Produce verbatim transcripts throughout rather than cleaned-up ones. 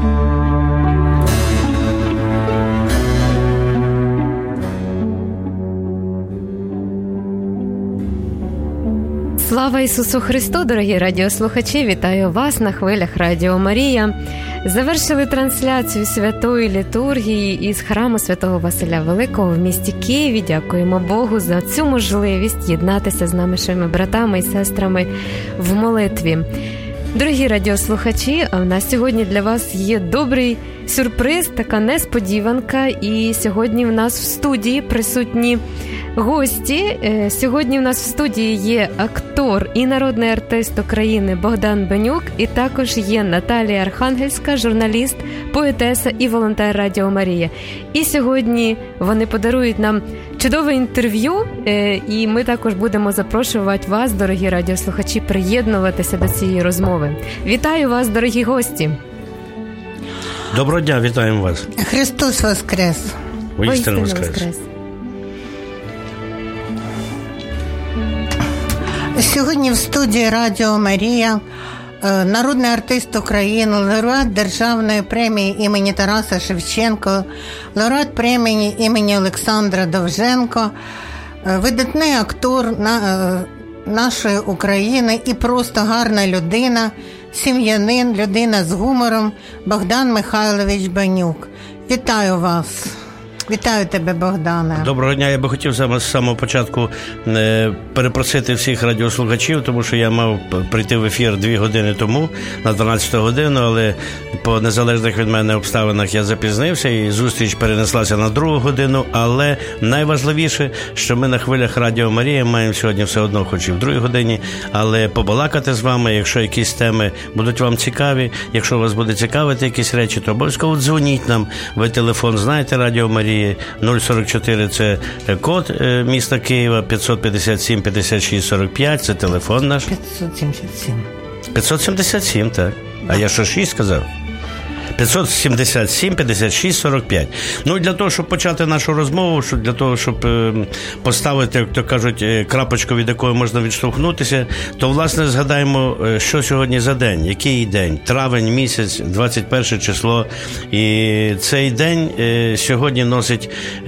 Слава Ісусу Христу, дорогі радіослухачі! Вітаю вас на хвилях Радіо Марія. Завершили трансляцію святої літургії із храму Святого Василя Великого в місті Києві. Дякуємо Богу за цю можливість єднатися з нашими братами і сестрами в молитві. Дорогі радіослухачі, а в нас сьогодні для вас є добрий сюрприз, така несподіванка. І сьогодні в нас в студії присутні гості. Сьогодні в нас в студії є актор і народний артист України Богдан Бенюк, і також є Наталія Архангельська, журналіст, поетеса і волонтер Радіо Марія. І сьогодні вони подарують нам чудове інтерв'ю, і ми також будемо запрошувати вас, дорогі радіослухачі, приєднуватися до цієї розмови. Вітаю вас, дорогі гості! Доброго дня, вітаємо вас! Христос воскрес! Воістину воскрес! воскрес. Сьогодні в студії Радіо Марія народний артист України, лауреат Державної премії імені Тараса Шевченка, лауреат премії імені Олександра Довженка, видатний актор нашої України і просто гарна людина, сім'янин, людина з гумором Богдан Михайлович Бенюк. Вітаю вас! Вітаю тебе, Богдане. Доброго дня. Я би хотів з самого початку перепросити всіх радіослухачів, тому що я мав прийти в ефір дві години тому, на дванадцяту годину, але по незалежних від мене обставинах я запізнився, і зустріч перенеслася на другу годину, але найважливіше, що ми на хвилях Радіо Марія маємо сьогодні все одно, хоч і в другій годині, але побалакати з вами, якщо якісь теми будуть вам цікаві, якщо вас буде цікавити якісь речі, то обов'язково дзвоніть нам, ви телефон знаєте, Радіо Марія, нуль сорок чотири це код міста Києва, п'ятсот п'ятдесят сім п'ятдесят шість сорок п'ять це телефон наш. п'ятсот сімдесят сім. п'ятсот сімдесят сім, так. А я що, шість сказав? п'ятсот сімдесят сім п'ятдесят шість сорок п'ять. Ну, для того, щоб почати нашу розмову, для того, щоб поставити, як то кажуть, крапочку, від якої можна відштовхнутися, то, власне, згадаємо, що сьогодні за день, який день, травень місяць, двадцять перше число. І цей день сьогодні носить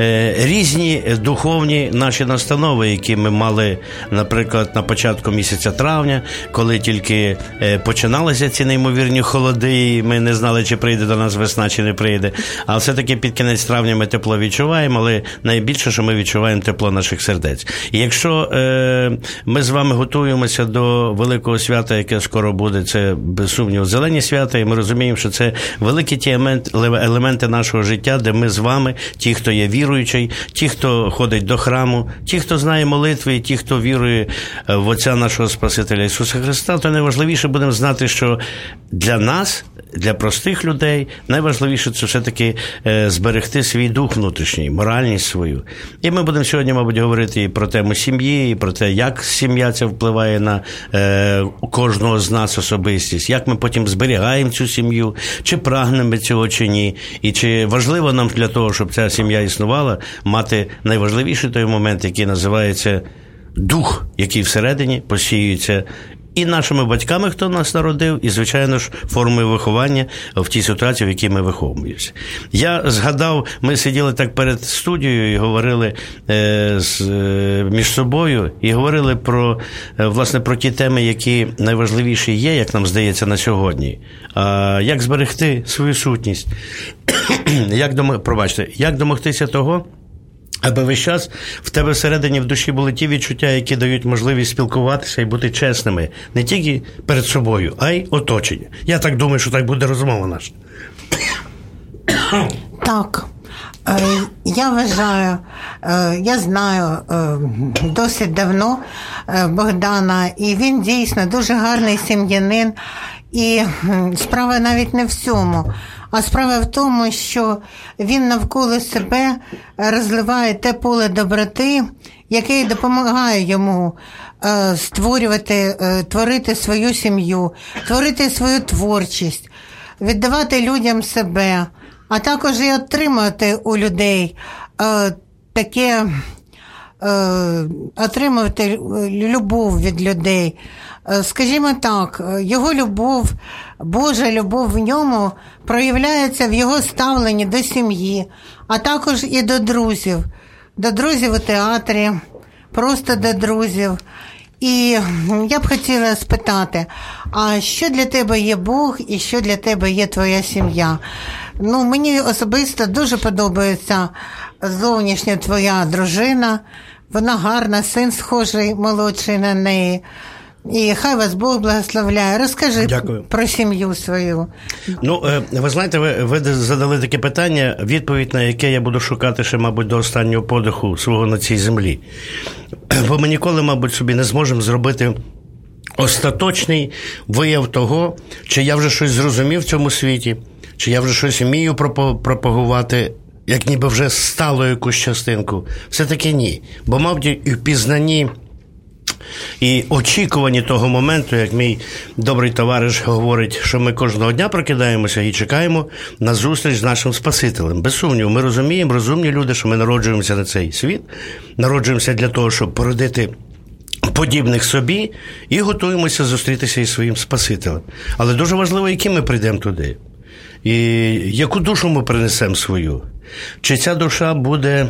різні духовні наші настанови, які ми мали, наприклад, на початку місяця травня, коли тільки починалися ці неймовірні холоди, і ми не знали, чи прийде до нас весна, чи не прийде. А все-таки під кінець травня ми тепло відчуваємо, але найбільше, що ми відчуваємо тепло наших сердець. І якщо е, ми з вами готуємося до великого свята, яке скоро буде, це, без сумніву, зелені свята, і ми розуміємо, що це великі ті елементи нашого життя, де ми з вами, ті, хто є віруючий, ті, хто ходить до храму, ті, хто знає молитви, і ті, хто вірує в Отця нашого Спасителя Ісуса Христа, то найважливіше будемо знати, що для нас, для простих людей, найважливіше це все-таки е, зберегти свій дух внутрішній, моральність свою. І ми будемо сьогодні, мабуть, говорити і про тему сім'ї, і про те, як сім'я ця впливає на е, кожного з нас особистість, як ми потім зберігаємо цю сім'ю, чи прагнемо цього, чи ні, і чи важливо нам для того, щоб ця сім'я існувала, мати найважливіший той момент, який називається дух, який всередині посіюється і нашими батьками, хто нас народив, і, звичайно ж, формою виховання в тій ситуації, в якій ми виховуємося. Я згадав, ми сиділи так перед студією і говорили е, з, е, між собою, і говорили про, е, власне, про ті теми, які найважливіші є, як нам здається, на сьогодні. А як зберегти свою сутність? як дом... Пробачте, як домогтися того, аби весь час в тебе всередині в душі були ті відчуття, які дають можливість спілкуватися і бути чесними не тільки перед собою, а й оточення. Я так думаю, що так буде розмова наша. Так. Я вважаю, я знаю досить давно Богдана, і він дійсно дуже гарний сім'янин. І справа навіть не в цьому, а справа в тому, що він навколо себе розливає те поле доброти, яке допомагає йому створювати, творити свою сім'ю, творити свою творчість, віддавати людям себе, а також і отримати у людей таке отримувати любов від людей. Скажімо так, його любов, Божа любов в ньому проявляється в його ставленні до сім'ї, а також і до друзів. До друзів у театрі, просто до друзів. І я б хотіла спитати, а що для тебе є Бог і що для тебе є твоя сім'я? Ну, мені особисто дуже подобається зовнішня твоя дружина. Вона гарна, син схожий, молодший на неї. І хай вас Бог благословляє. Розкажи Дякую. Про сім'ю свою. Ну, ви знаєте, ви, ви задали таке питання, відповідь на яке я буду шукати ще, мабуть, до останнього подиху свого на цій землі. Бо ми ніколи, мабуть, собі не зможемо зробити остаточний вияв того, чи я вже щось зрозумів в цьому світі, чи я вже щось вмію пропагувати, як ніби вже стало якусь частинку. Все-таки ні. Бо, мабуть, і в пізнанні і очікувані того моменту, як мій добрий товариш говорить, що ми кожного дня прокидаємося і чекаємо на зустріч з нашим Спасителем. Без сумніву, ми розуміємо, розумні люди, що ми народжуємося на цей світ, народжуємося для того, щоб породити подібних собі і готуємося зустрітися із своїм Спасителем. Але дуже важливо, які ми прийдемо туди. І яку душу ми принесемо свою. Чи ця душа буде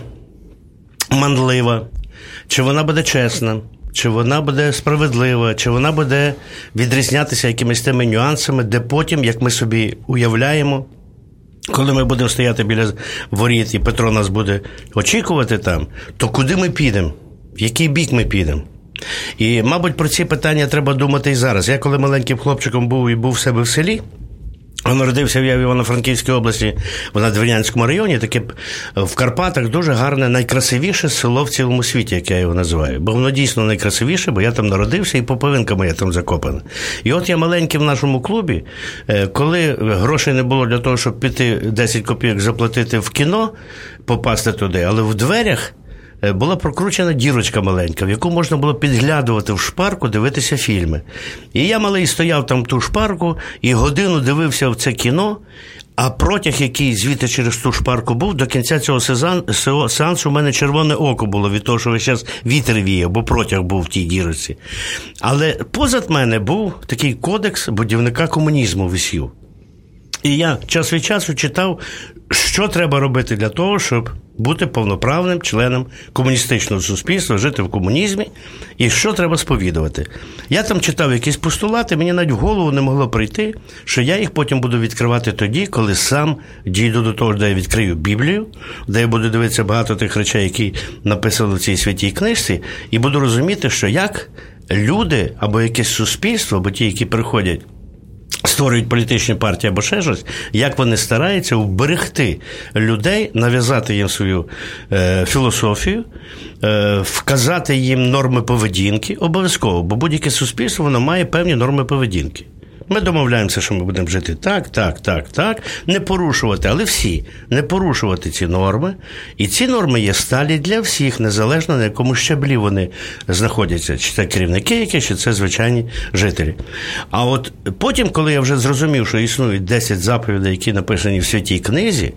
манлива, чи вона буде чесна, чи вона буде справедлива, чи вона буде відрізнятися якимись тими нюансами, де потім, як ми собі уявляємо, коли ми будемо стояти біля воріт і Петро нас буде очікувати там, то куди ми підемо? В який бік ми підемо? І, мабуть, про ці питання треба думати і зараз. Я коли маленьким хлопчиком був і був в себе в селі, народився я в Івано-Франківській області, в Надвірнянському районі, таке в Карпатах дуже гарне, найкрасивіше село в цілому світі, як я його називаю. Бо воно дійсно найкрасивіше, бо я там народився і поповинка моя там закопана. І от я маленький в нашому клубі, коли грошей не було для того, щоб піти десять копійок заплатити в кіно, попасти туди, але в дверях була прокручена дірочка маленька, в яку можна було підглядувати в шпарку, дивитися фільми. І я малий стояв там в ту шпарку і годину дивився в це кіно, а протяг, який звідти через ту шпарку був, до кінця цього сеансу у мене червоне око було від того, що весь час вітер віяв, бо протяг був в тій дірочці. Але позад мене був такий кодекс будівника комунізму висів. І я час від часу читав, що треба робити для того, щоб бути повноправним членом комуністичного суспільства, жити в комунізмі, і що треба сповідувати. Я там читав якісь постулати, мені навіть в голову не могло прийти, що я їх потім буду відкривати тоді, коли сам дійду до того, де я відкрию Біблію, де я буду дивитися багато тих речей, які написали в цій святій книжці, і буду розуміти, що як люди або якесь суспільство, або ті, які приходять, створюють політичні партії або ще щось, як вони стараються вберегти людей, нав'язати їм свою е, філософію, е, вказати їм норми поведінки, обов'язково, бо будь-яке суспільство, воно має певні норми поведінки. Ми домовляємося, що ми будемо жити так, так, так, так, не порушувати, але всі, не порушувати ці норми. І ці норми є сталі для всіх, незалежно на якому щаблі вони знаходяться. Чи це керівники які, чи це звичайні жителі. А от потім, коли я вже зрозумів, що існують десять заповідей, які написані в Святій книзі,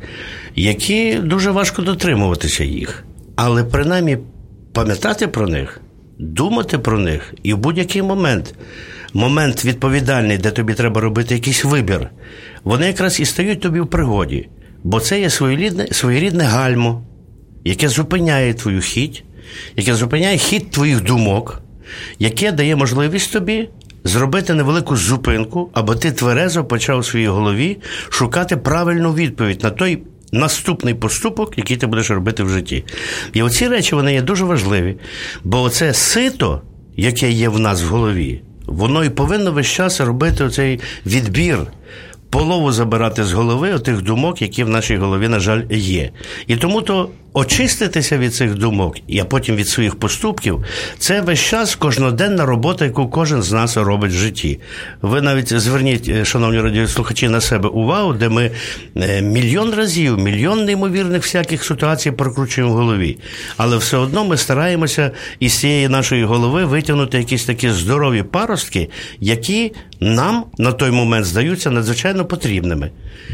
які дуже важко дотримуватися їх. Але принаймні пам'ятати про них, думати про них і в будь-який момент – момент відповідальний, де тобі треба робити якийсь вибір, вони якраз і стають тобі в пригоді. Бо це є своєрідне, своєрідне гальмо, яке зупиняє твою хідь, яке зупиняє хід твоїх думок, яке дає можливість тобі зробити невелику зупинку, аби ти тверезо почав у своїй голові шукати правильну відповідь на той наступний поступок, який ти будеш робити в житті. І оці речі, вони є дуже важливі, бо оце сито, яке є в нас в голові, воно і повинно весь час робити оцей відбір, полову забирати з голови отих думок, які в нашій голові, на жаль, є. І тому то очиститися від цих думок, а потім від своїх поступків, це весь час кожноденна робота, яку кожен з нас робить в житті. Ви навіть зверніть, шановні радіослухачі, на себе увагу, де ми мільйон разів, мільйон неймовірних всяких ситуацій прокручуємо в голові. Але все одно ми стараємося із цієї нашої голови витягнути якісь такі здорові паростки, які нам на той момент здаються надзвичайно потрібними.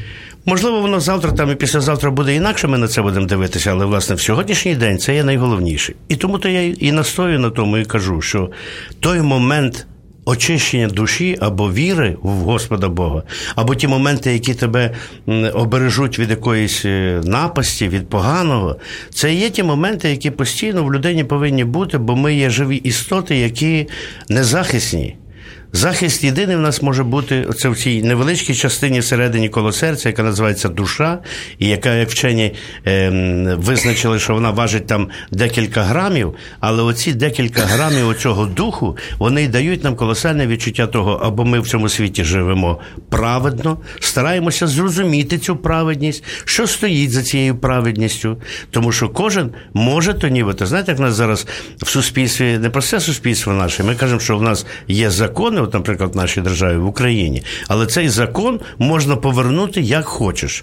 Можливо, воно завтра там і післязавтра буде інакше, ми на це будемо дивитися, але, власне, в сьогоднішній день це є найголовніше. І тому то я і настою на тому і кажу, що той момент очищення душі або віри в Господа Бога, або ті моменти, які тебе обережуть від якоїсь напасті, від поганого, це є ті моменти, які постійно в людині повинні бути, бо ми є живі істоти, які незахисні. Захист єдиний в нас може бути оце в цій невеличкій частині всередині коло серця, яка називається душа, і яка, як вчені е, визначили, що вона важить там декілька грамів, але оці декілька грамів оцього духу, вони й дають нам колосальне відчуття того, або ми в цьому світі живемо праведно, стараємося зрозуміти цю праведність, що стоїть за цією праведністю, тому що кожен може то нібито. Знаєте, як в нас зараз в суспільстві, не просте суспільство наше, ми кажемо, що в нас є закони, от, наприклад, в нашій державі, в Україні. Але цей закон можна повернути як хочеш.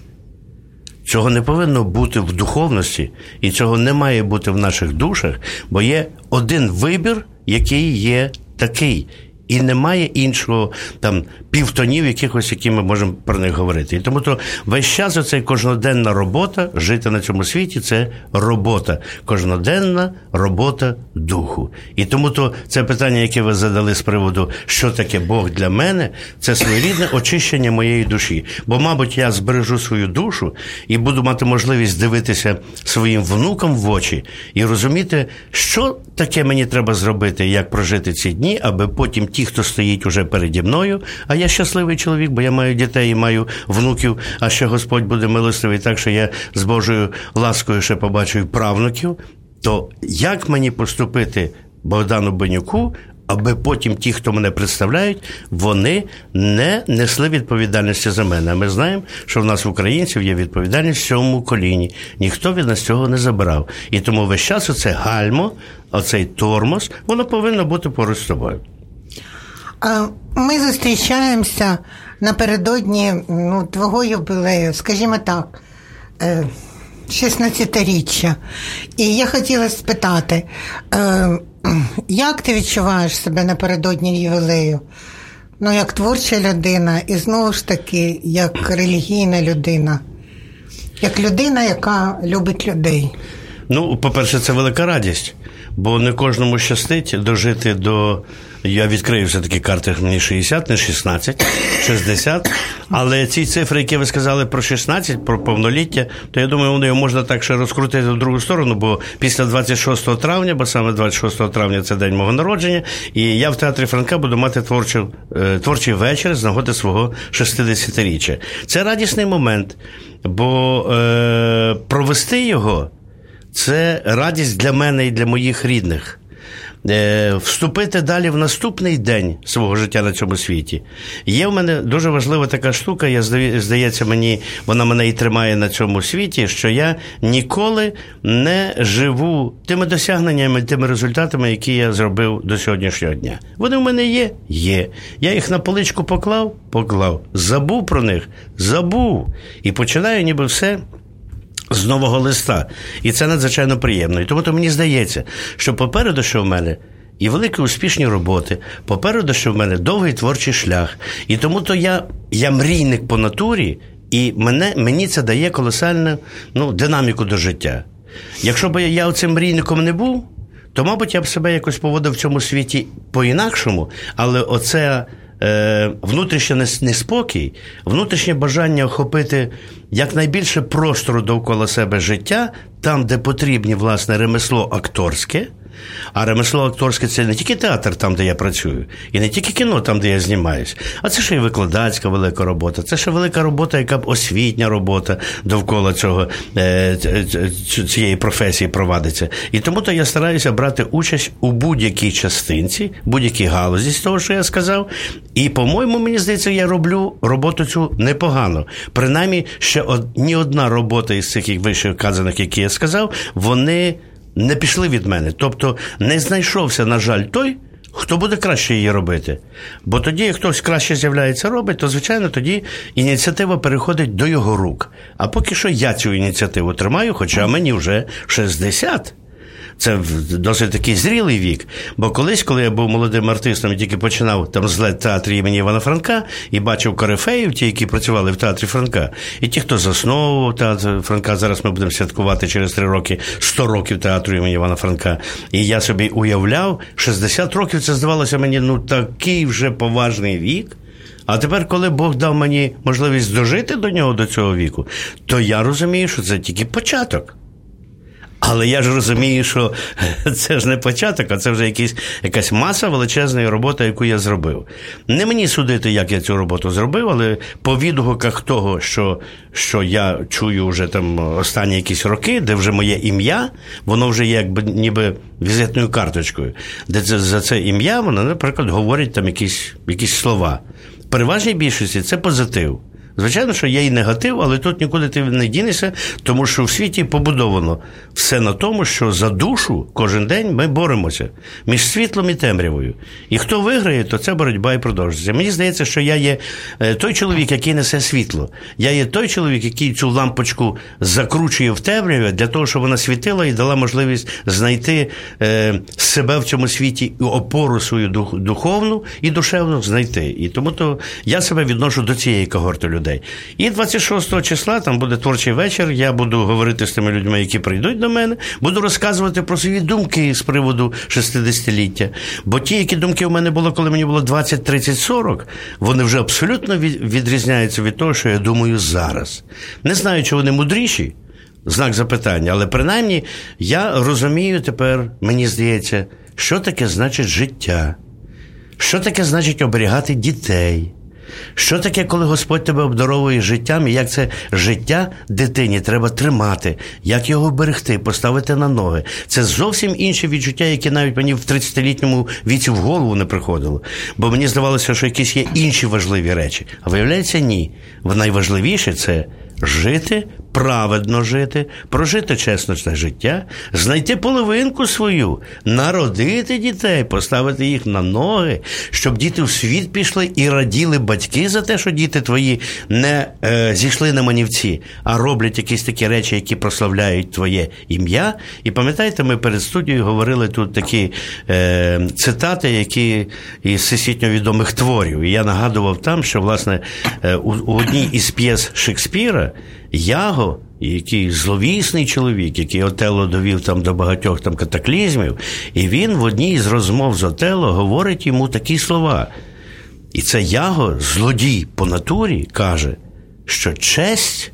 Цього не повинно бути в духовності, і цього не має бути в наших душах, бо є один вибір, який є такий. І немає іншого там півтонів якихось, які ми можемо про них говорити. І тому то весь час оця кожноденна робота, жити на цьому світі – це робота. Кожноденна робота духу. І тому то це питання, яке ви задали з приводу, що таке Бог для мене, це своєрідне очищення моєї душі. Бо, мабуть, я збережу свою душу і буду мати можливість дивитися своїм внукам в очі і розуміти, що таке мені треба зробити, як прожити ці дні, аби потім ті, хто стоїть уже переді мною, а я щасливий чоловік, бо я маю дітей і маю внуків, а ще Господь буде милостивий, так що я з Божою ласкою ще побачу і правнуків, то як мені поступити Богдану Бенюку, аби потім ті, хто мене представляють, вони не несли відповідальності за мене. А ми знаємо, що в нас, в українців, є відповідальність в сьомому коліні. Ніхто від нас цього не забирав. І тому весь час оце гальмо, оцей тормоз, воно повинно бути поруч з тобою. Ми зустрічаємося напередодні ну, твого юбілею, скажімо так, шістнадцятиріччя. І я хотіла спитати, як ти відчуваєш себе напередодні ювілею? Ну, як творча людина і, знову ж таки, як релігійна людина. Як людина, яка любить людей. Ну, по-перше, це велика радість, бо не кожному щастить дожити до... Я відкрию все-таки карти, мені шістдесят, не шістнадцять, шістдесят. Але ці цифри, які ви сказали про шістнадцять, про повноліття, то я думаю, вони можна так ще розкрутити в другу сторону, бо після двадцять шостого травня, бо саме двадцять шостого травня це день мого народження, і я в Театрі Франка буду мати творчу, творчий вечір з нагоди свого шістдесятиріччя. Це радісний момент, бо е, провести його – це радість для мене і для моїх рідних. Вступити далі в наступний день свого життя на цьому світі. Є в мене дуже важлива така штука, я, здається, мені, вона мене і тримає на цьому світі, що я ніколи не живу тими досягненнями, тими результатами, які я зробив до сьогоднішнього дня. Вони в мене є? Є. Я їх на поличку поклав? Поклав. Забув про них? Забув. І починаю ніби все з нового листа. І це надзвичайно приємно. І тому то мені здається, що попереду, що в мене і великі успішні роботи, попереду, що в мене довгий творчий шлях. І тому то я, я мрійник по натурі, і мене, мені це дає колосальну ну, динаміку до життя. Якщо б я оцим мрійником не був, то, мабуть, я б себе якось поводив в цьому світі по-інакшому, але оце внутрішній неспокій, внутрішнє бажання охопити якнайбільше простору довкола себе життя, там, де потрібні, власне, ремесло акторське, а ремесло акторське – це не тільки театр, там, де я працюю, і не тільки кіно, там, де я знімаюсь, а це ще й викладацька велика робота, це ще велика робота, яка б освітня робота довкола цього, цієї професії провадиться. І тому-то я стараюся брати участь у будь-якій частинці, будь-якій галузі з того, що я сказав, і, по-моєму, мені здається, я роблю роботу цю непогано. Принаймні, ще од... ні одна робота із цих вище вказаних, які я сказав, вони не пішли від мене. Тобто не знайшовся, на жаль, той, хто буде краще її робити. Бо тоді, як хтось краще з'являється, робить, то, звичайно, тоді ініціатива переходить до його рук. А поки що я цю ініціативу тримаю, хоча мені вже шістдесят. це досить такий зрілий вік. Бо колись, коли я був молодим артистом і тільки починав там злет в театрі імені Івана Франка, і бачив корифеїв, ті, які працювали в театрі Франка, і ті, хто засновував театр Франка, зараз ми будемо святкувати через три роки сто років театру імені Івана Франка. І я собі уявляв, шістдесят років це здавалося мені, ну, такий вже поважний вік. А тепер, коли Бог дав мені можливість дожити до нього, до цього віку, то я розумію, що це тільки початок. Але я ж розумію, що це ж не початок, а це вже якісь, якась маса величезної роботи, яку я зробив. Не мені судити, як я цю роботу зробив, але по відгуках того, що, що я чую вже там останні якісь роки, де вже моє ім'я, воно вже є якби ніби візитною карточкою, де це, за це ім'я, воно, наприклад, говорить там якісь, якісь слова. В переважній більшості це позитив. Звичайно, що є і негатив, але тут нікуди ти не дінешся, тому що в світі побудовано все на тому, що за душу кожен день ми боремося між світлом і темрявою. І хто виграє, то ця боротьба і продовжується. Мені здається, що я є той чоловік, який несе світло. Я є той чоловік, який цю лампочку закручує в темряві для того, щоб вона світила і дала можливість знайти е, себе в цьому світі, опору свою дух, духовну і душевну знайти. І тому то я себе відношу до цієї когорти людей. І двадцять шостого числа, там буде творчий вечір, я буду говорити з тими людьми, які прийдуть до мене, буду розказувати про свої думки з приводу шістдесятиліття. Бо ті, які думки у мене були, коли мені було двадцять, тридцять, сорок, вони вже абсолютно відрізняються від того, що я думаю зараз. Не знаю, чи вони мудріші, знак запитання, але принаймні я розумію тепер, мені здається, що таке значить життя, що таке значить оберігати дітей. Що таке, коли Господь тебе обдаровує життям, і як це життя дитині треба тримати, як його берегти, поставити на ноги. Це зовсім інші відчуття, які навіть мені в тридцятилітньому віці в голову не приходило. Бо мені здавалося, що якісь є інші важливі речі. А виявляється, ні. Найважливіше – це жити, праведно жити, прожити чесне життя, знайти половинку свою, народити дітей, поставити їх на ноги, щоб діти в світ пішли і раділи батьки за те, що діти твої не е, зійшли на манівці, а роблять якісь такі речі, які прославляють твоє ім'я. І пам'ятаєте, ми перед студією говорили тут такі е, цитати, які із всесвітньо відомих творів. І я нагадував там, що, власне, е, у, у одній із п'єс Шекспіра Яго, який зловісний чоловік, який Отелло довів там до багатьох там катаклізмів, і він в одній з розмов з Отелло говорить йому такі слова. І це Яго, злодій по натурі, каже, що честь,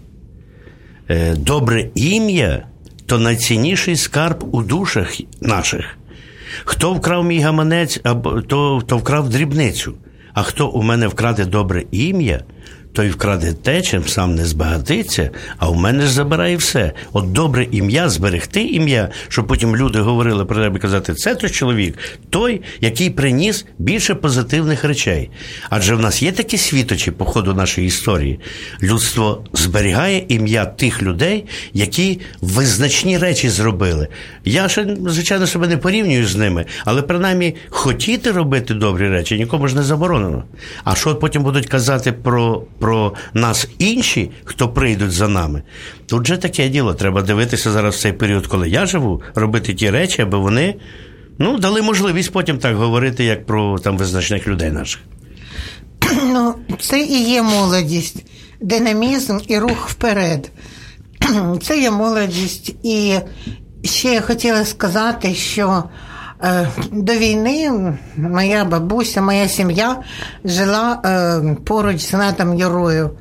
добре ім'я – то найцінніший скарб у душах наших. Хто вкрав мій гаманець, то, то вкрав дрібницю, а хто у мене вкраде добре ім'я – той вкраде те, чим сам не збагатиться, а у мене ж забирає все. От добре ім'я, зберегти ім'я, щоб потім люди говорили про тебе і казати, це той чоловік, той, який приніс більше позитивних речей. Адже в нас є такі світочі по ходу нашої історії. Людство зберігає ім'я тих людей, які визначні речі зробили. Я ще, звичайно, себе не порівнюю з ними, але принаймні хотіти робити добрі речі нікому ж не заборонено. А що потім будуть казати про про нас інші, хто прийдуть за нами. Тут же таке діло. Треба дивитися зараз в цей період, коли я живу, робити ті речі, аби вони, ну, дали можливість потім так говорити, як про там визначних людей наших. Ну, це і є молодість, динамізм і рух вперед. Це є молодість. І ще я хотіла сказати, що до війни моя бабуся, моя сім'я жила е, поруч з Гнатом Юрою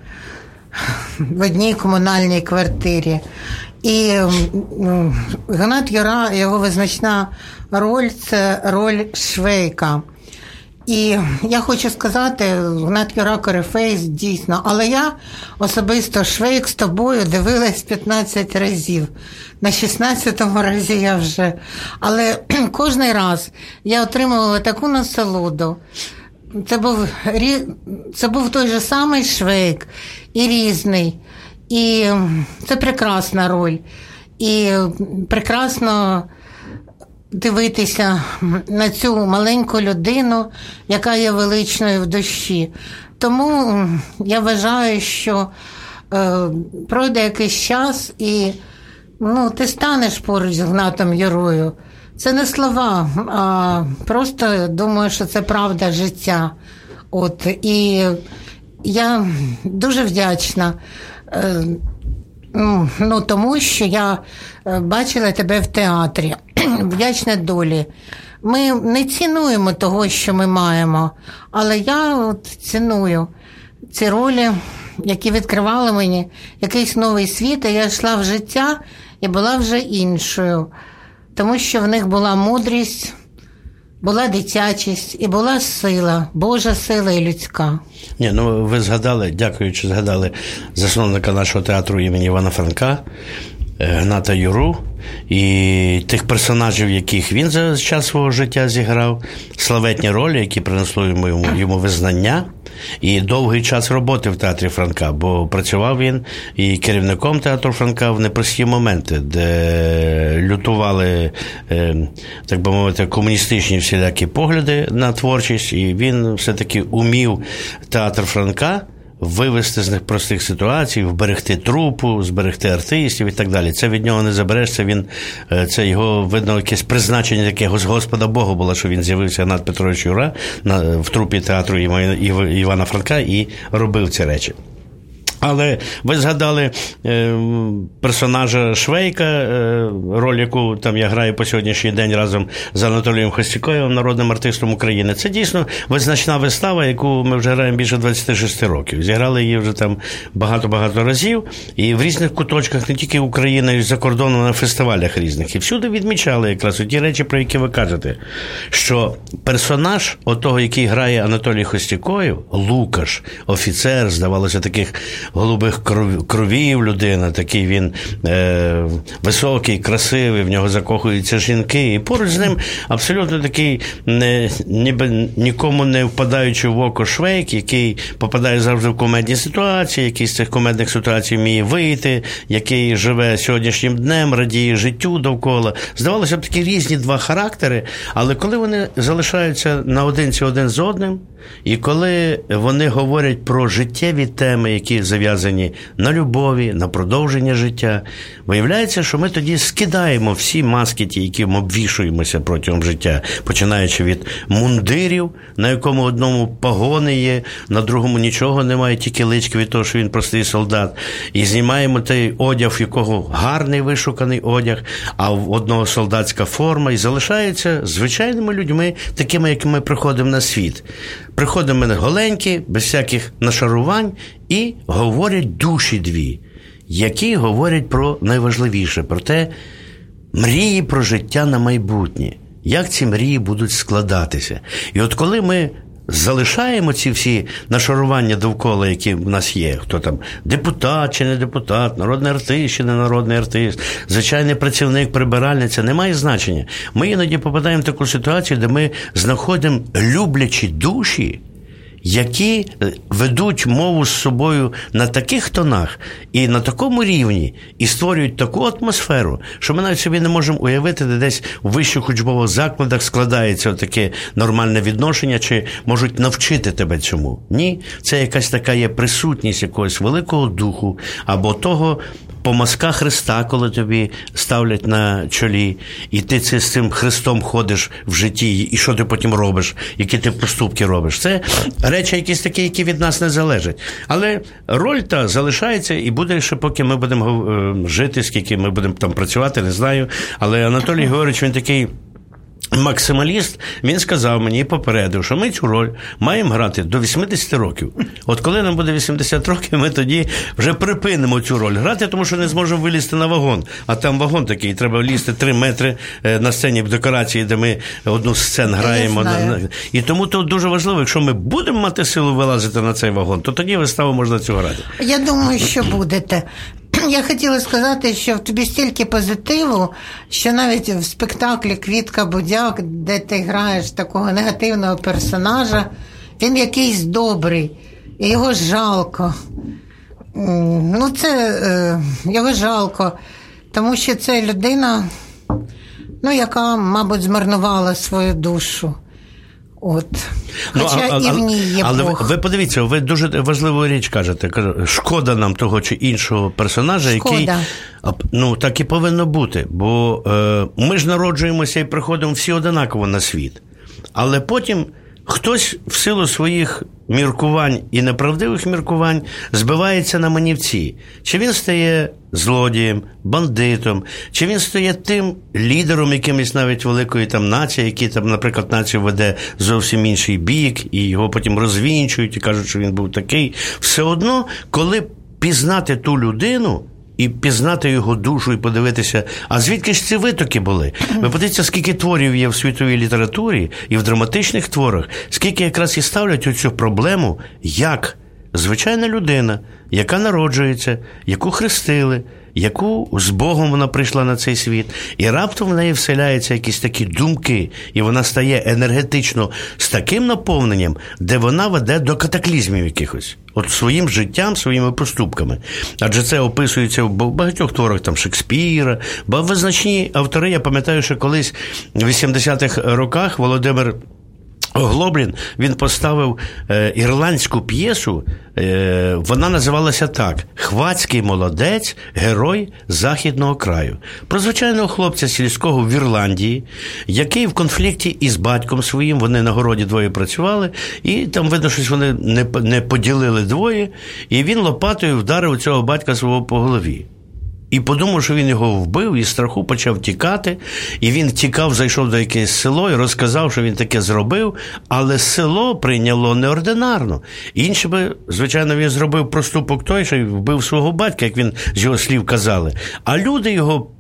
в одній комунальній квартирі. І е, Гнат Юра, його визначна роль – це роль Швейка. І я хочу сказати, Гнат Юра корифей, дійсно, але я особисто Швейк з тобою дивилась п'ятнадцять разів. На шістнадцятому разі я вже. Але кожен раз я отримувала таку насолоду. Це був, це був той же самий Швейк, і різний. І це прекрасна роль. І прекрасно дивитися на цю маленьку людину, яка є величною в душі. Тому я вважаю, що е, пройде якийсь час і ну, ти станеш поруч з Гнатом Юрою. Це не слова, а просто думаю, що це правда життя. От, і я дуже вдячна, ну, тому що я бачила тебе в театрі. Вдячна долі. Ми не цінуємо того, що ми маємо, але я от ціную ці ролі, які відкривали мені якийсь новий світ, і я йшла в життя і була вже іншою. Тому що в них була мудрість, була дитячість і була сила, Божа сила і людська. Ні, ну ви згадали, дякуючи, згадали засновника нашого театру імені Івана Франка, Гната Юру, і тих персонажів, яких він за час свого життя зіграв, славетні ролі, які принесли йому, йому визнання, і довгий час роботи в театрі Франка, бо працював він і керівником театру Франка в непрості моменти, де лютували, так би мовити, комуністичні всілякі погляди на творчість, і він все-таки умів театр Франка вивести з них простих ситуацій, вберегти трупу, зберегти артистів і так далі. Це від нього не забереш, це він, це його, видно, якесь призначення таке з Господа Бога було, що він з'явився, Гнат Петрович Юра, на, в трупі театру Івана Франка і робив ці речі. Але ви згадали е, персонажа Швейка, е, роль, яку там я граю по сьогоднішній день разом з Анатолієм Хостюковим, народним артистом України. Це дійсно визначна вистава, яку ми вже граємо більше двадцять шість років. Зіграли її вже там багато-багато разів, і в різних куточках не тільки України, і за кордоном на фестивалях різних. І всюди відмічали якраз ті речі, про які ви кажете, що персонаж отого, який грає Анатолій Хостюков, Лукаш, офіцер, здавалося, таких голубих кровів людина, такий він е, високий, красивий, в нього закохуються жінки, і поруч з ним абсолютно такий не, ніби нікому не впадаючи в око Швейк, який попадає завжди в комедні ситуації, який з цих комедних ситуацій вміє вийти, який живе сьогоднішнім днем, радіє життю довкола. Здавалося б, такі різні два характери, але коли вони залишаються наодинці один з одним, і коли вони говорять про життєві теми, які зав'язані на любові, на продовження життя, виявляється, що ми тоді скидаємо всі маски ті, які ми обвішуємося протягом життя, починаючи від мундирів, на якому одному погони є, на другому нічого немає, тільки лички від того, що він простий солдат, і знімаємо той одяг, в якого гарний вишуканий одяг, а в одного солдатська форма, і залишаються звичайними людьми, такими, як ми приходимо на світ. Приходимо ми голенькі, без всяких нашарувань, і говорять душі дві, які говорять про найважливіше, про те, мрії про життя на майбутнє, як ці мрії будуть складатися. І от коли ми залишаємо ці всі нашарування довкола, які в нас є, хто там депутат чи не депутат, народний артист чи не народний артист, звичайний працівник, прибиральниця, не має значення. Ми іноді попадаємо в таку ситуацію, де ми знаходимо люблячі душі, які ведуть мову з собою на таких тонах і на такому рівні, і створюють таку атмосферу, що ми навіть собі не можемо уявити, де десь у вищих учбових закладах складається таке нормальне відношення, чи можуть навчити тебе цьому. Ні, це якась така є присутність якогось великого духу, або того помазка Христа, коли тобі ставлять на чолі, і ти це з цим Христом ходиш в житті, і що ти потім робиш, які ти поступки робиш. Це речі якісь такі, які від нас не залежать. Але роль та залишається і буде ще, поки ми будемо жити, скільки ми будемо там працювати, не знаю. Але Анатолій Георгійович, він такий максималіст, він сказав мені і попередив, що ми цю роль маємо грати до вісімдесят років. От коли нам буде вісімдесят років, ми тоді вже припинимо цю роль грати, тому що не зможемо вилізти на вагон. А там вагон такий, треба лізти три метри на сцені в декорації, де ми одну сцену граємо. І тому тут дуже важливо, якщо ми будемо мати силу вилазити на цей вагон, то тоді виставу можна цю грати. Я думаю, що будете. Я хотіла сказати, що в тобі стільки позитиву, що навіть в спектаклі «Квітка Будяк», де ти граєш такого негативного персонажа, він якийсь добрий, і його жалко. Ну, це його жалко, тому що це людина, ну, яка, мабуть, змарнувала свою душу. От. Хоча ну, а, і в ній є але Бог. Ви, ви подивіться, ви дуже важливу річ кажете. Шкода нам того чи іншого персонажа, Шкода. який, ну, так і повинно бути. Бо е, ми ж народжуємося і приходимо всі одинаково на світ. Але потім хтось в силу своїх міркувань і неправдивих міркувань збивається на манівці. Чи він стає злодієм, бандитом, чи він стає тим лідером якимось навіть великої там нації, який там, наприклад, націю веде зовсім інший бік, і його потім розвінчують і кажуть, що він був такий. Все одно, коли пізнати ту людину, і пізнати його душу, і подивитися, а звідки ж ці витоки були? Ви подивіться, скільки творів є в світовій літературі і в драматичних творах, скільки якраз і ставлять оцю проблему, як звичайна людина, яка народжується, яку хрестили, яку з Богом вона прийшла на цей світ, і раптом в неї вселяються якісь такі думки, і вона стає енергетично з таким наповненням, де вона веде до катаклізмів якихось. От своїм життям, своїми поступками. Адже це описується в багатьох творах там Шекспіра, бо визначні автори, я пам'ятаю, що колись в вісімдесятих роках Володимир Глоблін, він поставив е, ірландську п'єсу, е, вона називалася так: «Хвацький молодець, герой Західного краю». Про звичайного хлопця сільського в Ірландії, який в конфлікті із батьком своїм, вони на городі двоє працювали, і там видно, щось вони не, не поділили двоє, і він лопатою вдарив цього батька свого по голові. І подумав, що він його вбив, і з страху почав тікати, і він тікав, зайшов до якесь село і розказав, що він таке зробив, але село прийняло неординарно. Інше би, звичайно, він зробив проступок той, що вбив свого батька, як він з його слів казали. А люди його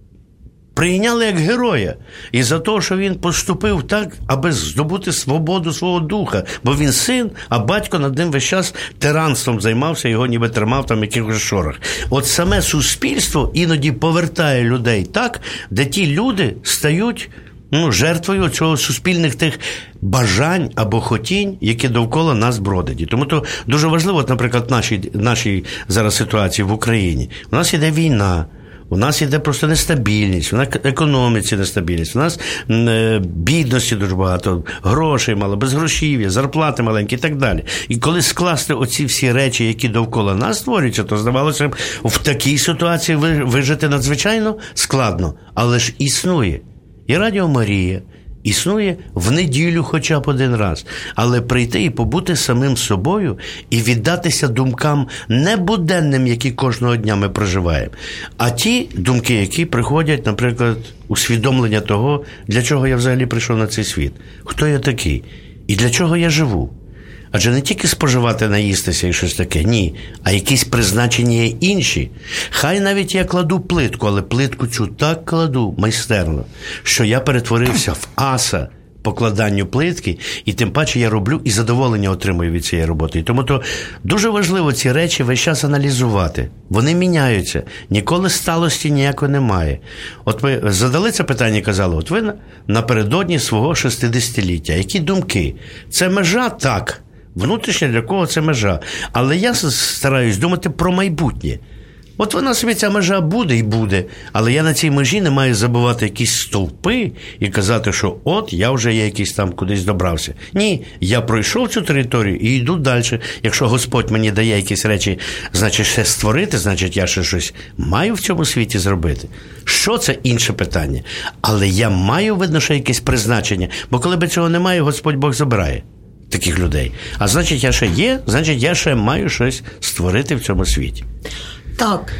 прийняли як героя. І за те, що він поступив так, аби здобути свободу свого духа. Бо він син, а батько над ним весь час тиранством займався, його ніби тримав там в якихось шорах. От саме суспільство іноді повертає людей так, де ті люди стають ну, жертвою цього суспільних тих бажань або хотінь, які довкола нас бродять. І тому то дуже важливо, от, наприклад, в нашій, нашій зараз ситуації в Україні. У нас іде війна, у нас йде просто нестабільність, у нас економіці нестабільність, у нас е, бідності дуже багато, грошей мало, безгрошів'я, зарплати маленькі і так далі. І коли скласти оці всі речі, які довкола нас створюються, то здавалося б, в такій ситуації вижити надзвичайно складно. Але ж існує і Радіо Марія, існує в неділю хоча б один раз. Але прийти і побути самим собою і віддатися думкам не буденним, які кожного дня ми проживаємо, а ті думки, які приходять, наприклад, усвідомлення того, для чого я взагалі прийшов на цей світ, хто я такий і для чого я живу. Адже не тільки споживати, наїстися і щось таке, ні, а якісь призначення є інші. Хай навіть я кладу плитку, але плитку цю так кладу майстерно, що я перетворився в аса по кладанню плитки, і тим паче я роблю і задоволення отримую від цієї роботи. І тому то дуже важливо ці речі весь час аналізувати. Вони міняються, ніколи сталості ніякої немає. От ми задали це питання і казали, от ви напередодні свого шестидесятиліття, які думки? Це межа? Так. Внутрішня для кого це межа. Але я стараюсь думати про майбутнє. От вона собі, ця межа буде і буде, але я на цій межі не маю забувати якісь стовпи і казати, що от я вже є якийсь там кудись добрався. Ні, я пройшов цю територію і йду далі. Якщо Господь мені дає якісь речі, значить ще створити, значить я ще щось маю в цьому світі зробити. Що це інше питання. Але я маю, видно, ще якесь призначення, бо коли б цього немає, Господь Бог забирає таких людей. А значить, я ще є, значить, я ще маю щось створити в цьому світі. Так,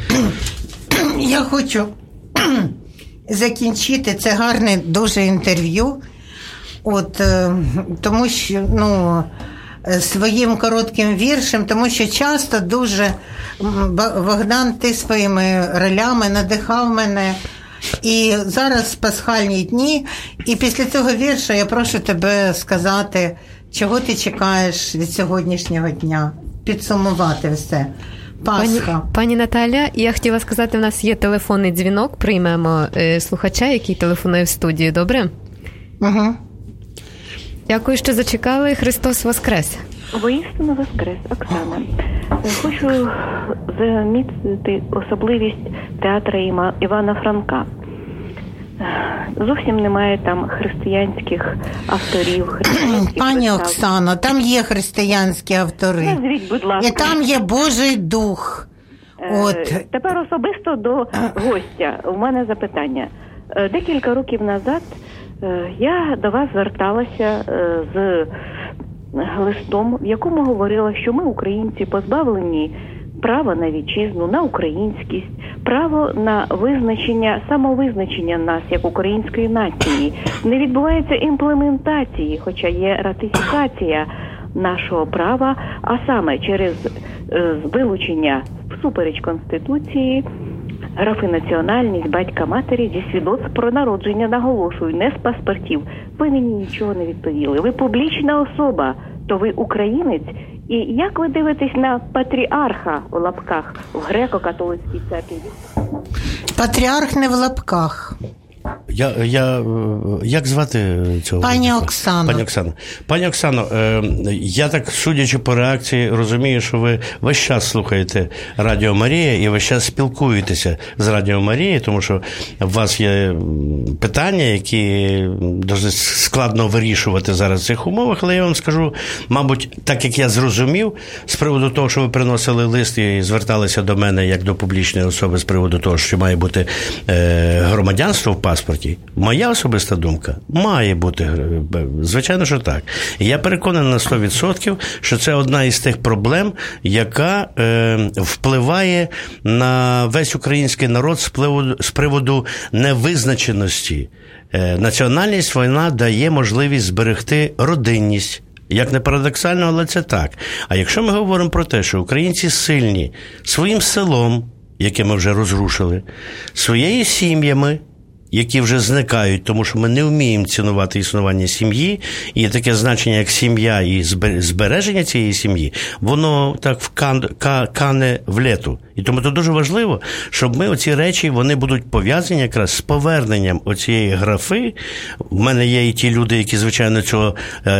я хочу закінчити це гарне дуже інтерв'ю, от, тому що, ну, своїм коротким віршем, тому що часто дуже, Богдан, ти своїми ролями надихав мене, і зараз пасхальні дні, і після цього вірша я прошу тебе сказати, чого ти чекаєш від сьогоднішнього дня, підсумувати все. Пані, пані Наталя, я хотіла сказати, у нас є телефонний дзвінок, приймемо е, слухача, який телефонує в студію, добре? Угу. Дякую, що зачекали. Христос Воскрес! Воістину Воскрес, Оксана. Хочу замітити особливість театру Івана Франка. зовсім немає там християнських авторів, християнських Пані вистав. Оксано, там є християнські автори. Назвіть, будь ласка. І там є Божий Дух. От. Е, Тепер особисто до гостя. У мене запитання. Е, Декілька років назад е, я до вас зверталася е, з листом, в якому говорила, що ми, українці, позбавлені права на вітчизну, на українськість, право на визначення, самовизначення нас як української нації. Не відбувається імплементації, хоча є ратифікація нашого права, а саме через е, вилучення всупереч Конституції графи національність, батька-матері зі свідоцтв про народження, наголошую, не з паспортів. Ви мені нічого не відповіли. Ви публічна особа, то ви українець. І як ви дивитесь на патріарха в лапках в греко-католицькій церкві? Патріарх не в лапках. Я, я, як звати цього? Пані Оксано. Пані Оксано. Пані Оксано, я так, судячи по реакції, розумію, що ви весь час слухаєте Радіо Марія і весь час спілкуєтеся з Радіо Марії, тому що у вас є питання, які дуже складно вирішувати зараз в цих умовах, але я вам скажу, мабуть, так як я зрозумів, з приводу того, що ви приносили лист і зверталися до мене як до публічної особи з приводу того, що має бути громадянство в паспорті, моя особиста думка, має бути, звичайно, що так. І я переконаний на сто відсотків, що це одна із тих проблем, яка е, впливає на весь український народ з приводу, з приводу невизначеності. Е, національність, вона дає можливість зберегти родинність. Як не парадоксально, але це так. А якщо ми говоримо про те, що українці сильні своїм селом, яке ми вже розрушили, своєю сім'ями, які вже зникають, тому що ми не вміємо цінувати існування сім'ї, і таке значення, як сім'я і збереження цієї сім'ї, воно так кане в лету. І тому це дуже важливо, щоб ми оці речі, вони будуть пов'язані якраз з поверненням оцієї графи. В мене є і ті люди, які, звичайно, цього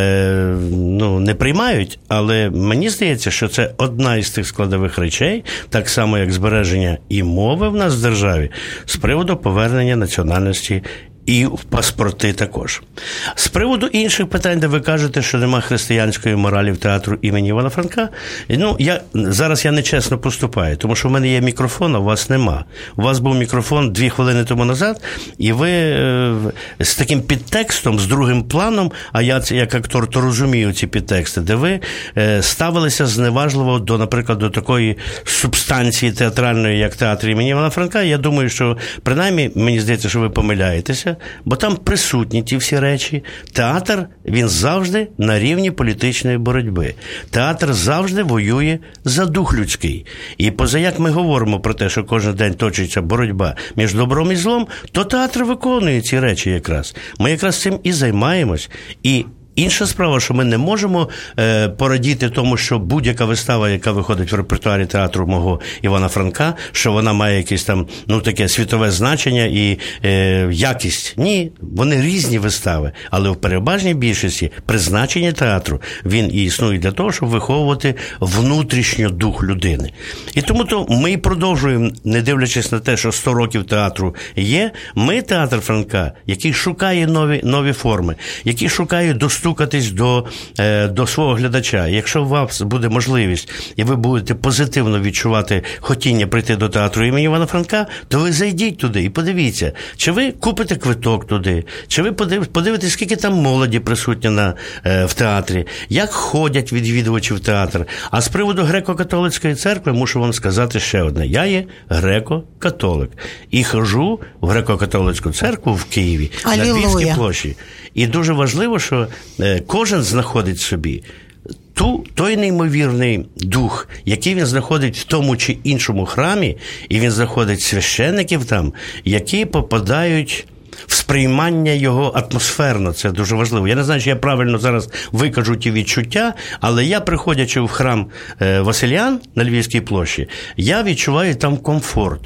е, ну, не приймають, але мені здається, що це одна із тих складових речей, так само, як збереження і мови в нас в державі, з приводу повернення національності і в паспорти також. З приводу інших питань, де ви кажете, що нема християнської моралі в театру імені Івана Франка, ну, я, зараз я нечесно поступаю, тому що в мене є мікрофон, а у вас нема. У вас був мікрофон дві хвилини тому назад, і ви е, з таким підтекстом, з другим планом, а я як актор то розумію ці підтексти, де ви е, ставилися зневажливо до, наприклад, до такої субстанції театральної, як театр імені Івана Франка. Я думаю, що, принаймні, мені здається, що ви помиляєтеся, бо там присутні ті всі речі. Театр, він завжди на рівні політичної боротьби. Театр завжди воює за дух людський. І поза як ми говоримо про те, що кожен день точиться боротьба між добром і злом, то театр виконує ці речі якраз. Ми якраз цим і займаємось. І інша справа, що ми не можемо е, порадіти тому, що будь-яка вистава, яка виходить в репертуарі театру мого Івана Франка, що вона має якесь там, ну, таке світове значення і е, якість. Ні, вони різні вистави, але в переважній більшості призначення театру, він і існує для того, щоб виховувати внутрішньо дух людини. І тому то ми і продовжуємо, не дивлячись на те, що сто років театру є, ми театр Франка, який шукає нові, нові форми, який шукає доступність стукатись до, е, до свого глядача. Якщо у вас буде можливість, і ви будете позитивно відчувати хотіння прийти до театру імені Івана Франка, то ви зайдіть туди і подивіться, чи ви купите квиток туди, чи ви подив, подивитесь, скільки там молоді присутні на, е, в театрі, як ходять відвідувачі в театр. А з приводу греко-католицької церкви мушу вам сказати ще одне. Я є греко-католик. І хожу в греко-католицьку церкву в Києві, Алілуя. На Львівській площі. І дуже важливо, що кожен знаходить собі ту, той неймовірний дух, який він знаходить в тому чи іншому храмі, і він знаходить священників там, які попадають в сприймання його атмосферно. Це дуже важливо. Я не знаю, чи я правильно зараз викажу ті відчуття, але я, приходячи в храм Василіан на Львівській площі, я відчуваю там комфорт.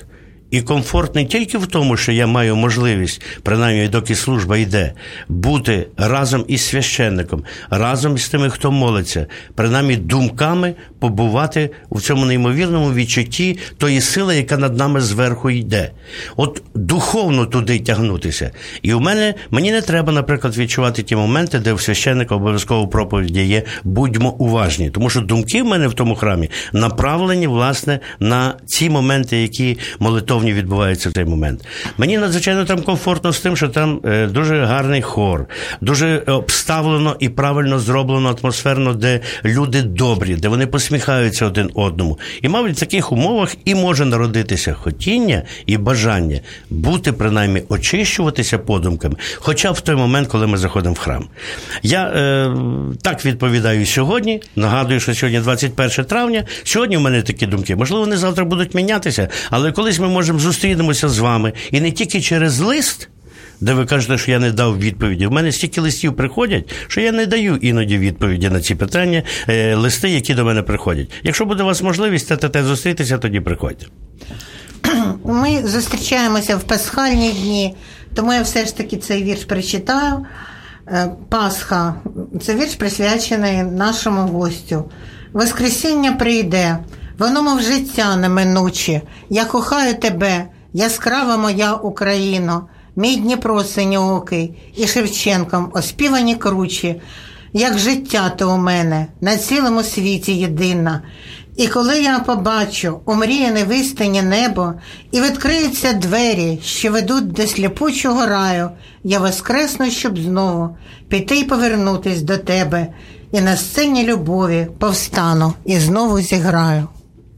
і комфорт не тільки в тому, що я маю можливість, принаймні доки служба йде, бути разом із священником, разом із тими, хто молиться, принаймні думками побувати у цьому неймовірному відчутті тої сили, яка над нами зверху йде. От духовно туди тягнутися. І у мене, мені не треба, наприклад, відчувати ті моменти, де у священника обов'язково в проповіді є «будьмо уважні», тому що думки в мене в тому храмі направлені, власне, на ці моменти, які молитовні відбуваються в цей момент. Мені надзвичайно там комфортно з тим, що там е, дуже гарний хор, дуже обставлено і правильно зроблено атмосферно, де люди добрі, де вони посміхаються один одному. І, мабуть, в таких умовах і може народитися хотіння і бажання бути, принаймні, очищуватися подумками, хоча б в той момент, коли ми заходимо в храм. Я е, так відповідаю сьогодні, нагадую, що сьогодні двадцять перше травня, сьогодні в мене такі думки, можливо, вони завтра будуть мінятися, але колись ми можемо зустрінемося з вами, і не тільки через лист, де ви кажете, що я не дав відповіді. В мене стільки листів приходять, що я не даю іноді відповіді на ці питання, е, листи, які до мене приходять. Якщо буде у вас можливість те-те-те зустрітися, тоді приходьте. Ми зустрічаємося в пасхальні дні, тому я все ж таки цей вірш прочитаю. Пасха – це вірш, присвячений нашому гостю. Воскресіння прийде, воно, мов життя неминуче. Я кохаю тебе, яскрава моя Україно, мій Дніпро синьоокий і Шевченком оспівані кручі. Як життя то у мене, на цілому світі єдина. І коли я побачу омріяне вистані небо, і відкриються двері, що ведуть до сліпучого раю, я воскресну, щоб знову піти й повернутись до тебе, і на сцені любові повстану і знову зіграю.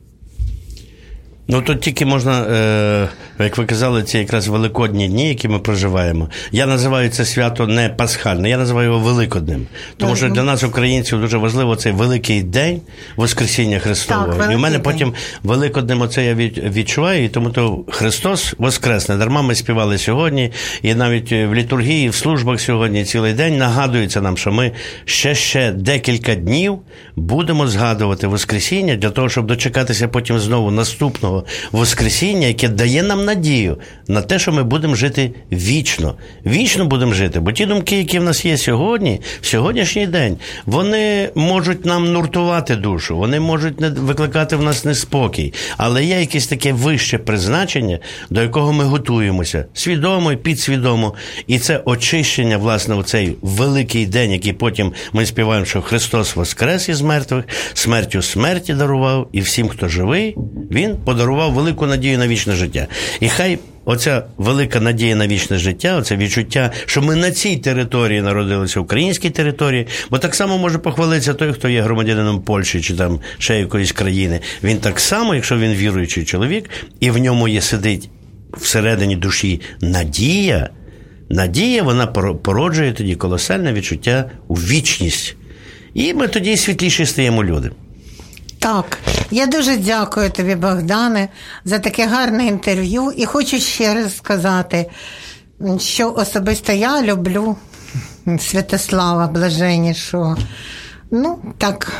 Ну, тут тільки можна, е, як ви казали, ці якраз великодні дні, які ми проживаємо. Я називаю це свято не пасхальне, я називаю його Великодним. Тому що для нас, українців, дуже важливо цей великий день Воскресіння Христового. Так, і в мене день. Потім Великодним оце я відчуваю, і тому то Христос воскресне. Дарма ми співали сьогодні, і навіть в літургії, в службах сьогодні цілий день нагадується нам, що ми ще-ще декілька днів будемо згадувати Воскресіння для того, щоб дочекатися потім знову наступного Воскресіння, яке дає нам надію на те, що ми будемо жити вічно. Вічно будемо жити, бо ті думки, які в нас є сьогодні, в сьогоднішній день, вони можуть нам нуртувати душу, вони можуть викликати в нас неспокій, але є якесь таке вище призначення, до якого ми готуємося, свідомо і підсвідомо, і це очищення, власне, у цей великий день, який потім ми співаємо, що Христос воскрес із мертвих, смертю смерті дарував, і всім, хто живий, Він подарував велику надію на вічне життя. І хай оця велика надія на вічне життя, оце відчуття, що ми на цій території народилися, українській території, бо так само може похвалитися той, хто є громадянином Польщі чи там ще якоїсь країни. Він так само, якщо він віруючий чоловік, і в ньому є сидить всередині душі надія, надія, вона породжує тоді колосальне відчуття у вічність. І ми тоді світліші стаємо люди. Так, я дуже дякую тобі, Богдане, за таке гарне інтерв'ю. І хочу ще раз сказати, що особисто я люблю Святослава Блаженнішого. Ну, так,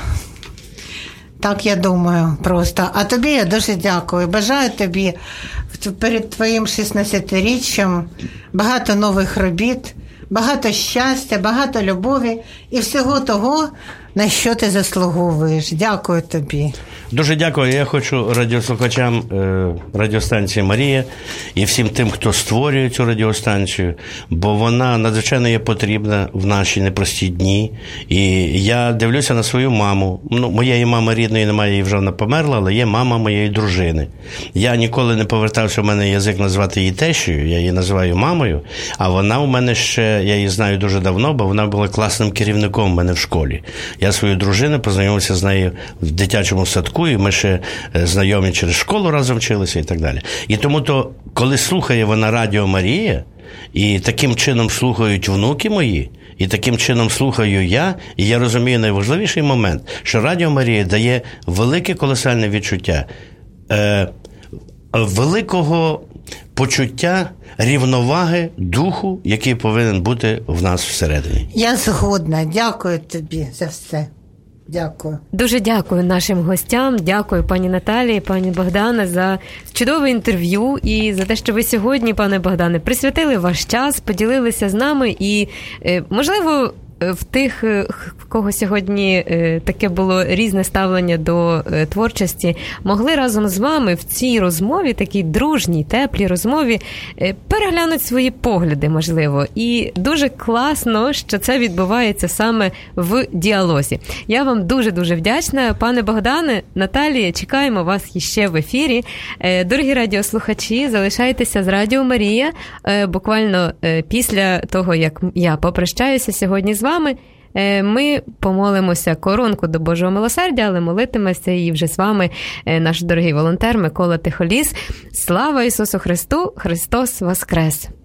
так я думаю просто. А тобі я дуже дякую. Бажаю тобі перед твоїм шістнадцятиріччям багато нових робіт, багато щастя, багато любові і всього того, на що ти заслуговуєш. Дякую тобі. Дуже дякую. Я хочу радіослухачам радіостанції «Марія» і всім тим, хто створює цю радіостанцію, бо вона надзвичайно є потрібна в наші непрості дні. І я дивлюся на свою маму. Ну, моєї мами рідної немає, її вже вона померла, але є мама моєї дружини. Я ніколи не повертався, в мене язик назвати її тещою, я її називаю мамою, а вона у мене ще, я її знаю дуже давно, бо вона була класним керівником у мене в школі. Я свою дружину познайомився з нею в дитячому садку, і ми ще знайомі через школу разом вчилися і так далі. І тому то, коли слухає вона Радіо Марія, і таким чином слухають внуки мої, і таким чином слухаю я, і я розумію найважливіший момент, що Радіо Марія дає велике колосальне відчуття е, великого почуття рівноваги духу, який повинен бути в нас всередині. Я згодна. Дякую тобі за все. Дякую. Дуже дякую нашим гостям, дякую пані Наталії, пані Богдане за чудове інтерв'ю і за те, що ви сьогодні, пане Богдане, присвятили ваш час, поділилися з нами і, можливо, в тих, в кого сьогодні таке було різне ставлення до творчості, могли разом з вами в цій розмові, такій дружній, теплій розмові, переглянути свої погляди, можливо. І дуже класно, що це відбувається саме в діалозі. Я вам дуже-дуже вдячна. Пане Богдане, Наталія, чекаємо вас іще в ефірі. Дорогі радіослухачі, залишайтеся з Радіо Марія. Буквально після того, як я попрощаюся сьогодні з вами, ми помолимося коронку до Божого милосердя, але молитимемося і вже з вами наш дорогий волонтер Микола Тихоліс. Слава Ісусу Христу! Христос Воскрес!